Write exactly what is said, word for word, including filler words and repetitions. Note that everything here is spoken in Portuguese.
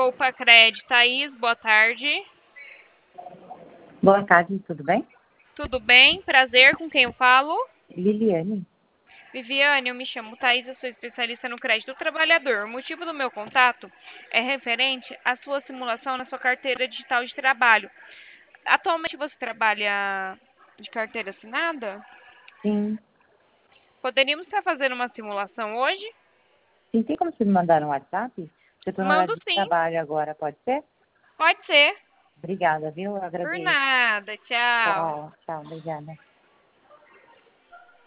Poupa Cred, Thaís, boa tarde. Boa tarde, tudo bem? Tudo bem? Prazer, com quem eu falo? Liliane. Viviane, eu me chamo Thaís, eu sou especialista no crédito do trabalhador. O motivo do meu contato é referente à sua simulação na sua carteira digital de trabalho. Atualmente você trabalha de carteira assinada? Sim. Poderíamos estar fazendo uma simulação hoje? Sim, tem como você me mandar um WhatsApp? Eu estou no Mando horário de sim, trabalho agora, pode ser? pode ser. Obrigada, viu? Eu Por agradeço. nada, tchau. Tchau, tchau, obrigada.